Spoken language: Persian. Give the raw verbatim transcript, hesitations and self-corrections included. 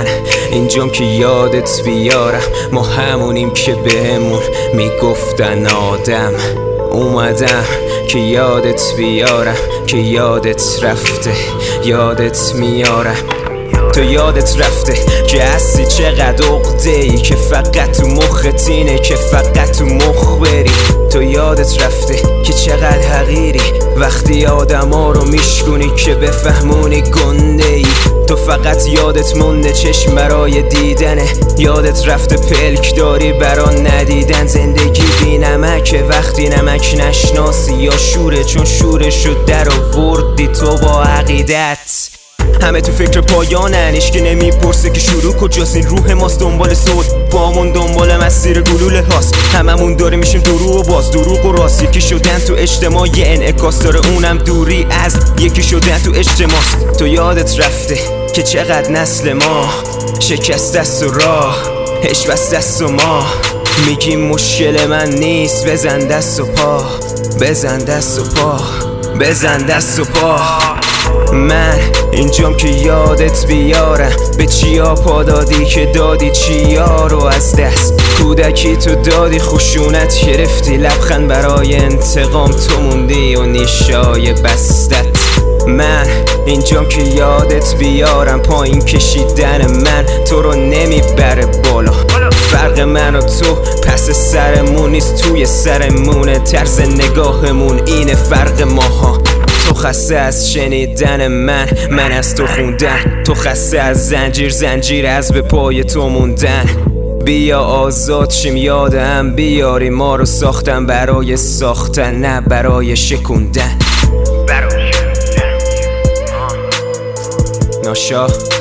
من اینجام که یادت بیارم، ما همونیم که بهمون میگفتن آدم. اومدم که یادت بیارم، که یادت رفته یادت میارم. تو یادت رفته که هستی چقدر عقده‌ای، که فقط تو مخت اینه که فقط تو مخ بری. تو یادت رفته که چقدر حقیری وقتی آدما رو میشکنی که بفهمونی گنده‌ای. تو فقط یادت مونده چشم برای دیدنه، یادت رفته پلک داری برا ندیدن. زندگی بی نمکه وقتی نمک نشناسی، یا شوره چون شورشو در آوردی تو با عقیدت. همه تو فکر پایانن، هیچکی نمیپرسه که شروع کجاست. این روح ماست دنبال صد، پامون دنبال مسیر گلوله هاست. هممون داره میشیم دروغ و باز دروغ و راست. یکی شدن تو اجتماع یه انعکاس داره، اونم دوری از یکی شدن تو اجتماع. تو یادت رفته که چقدر نسل ما شکست دست و راه، هش بس دست و ما میگیم مشکل من نیست. بزن دست و پا، بزن دست و پا، بزن دست و پا. من اینجام که یادت بیارم، به چیا پا دادی که دادی چیا رو از دست. کودکی تو دادی خشونت گرفتی، لبخند برای انتقام تو موندی و نیشای بستت. من اینجام که یادت بیارم، پایین کشیدن من تو رو نمیبره بالا. فرق من و تو پس سرمون نیست، توی سرمونه. طرز نگاهمون اینه فرق ماها. تو خسته از شنیدن من، من از تو خوندن. تو خسته از زنجیر، زنجیر از به پای تو موندن. بیا آزاد شیم، یاد هم بیاری ما رو ساختن برای ساختن، نه برای شکوندن. ناشا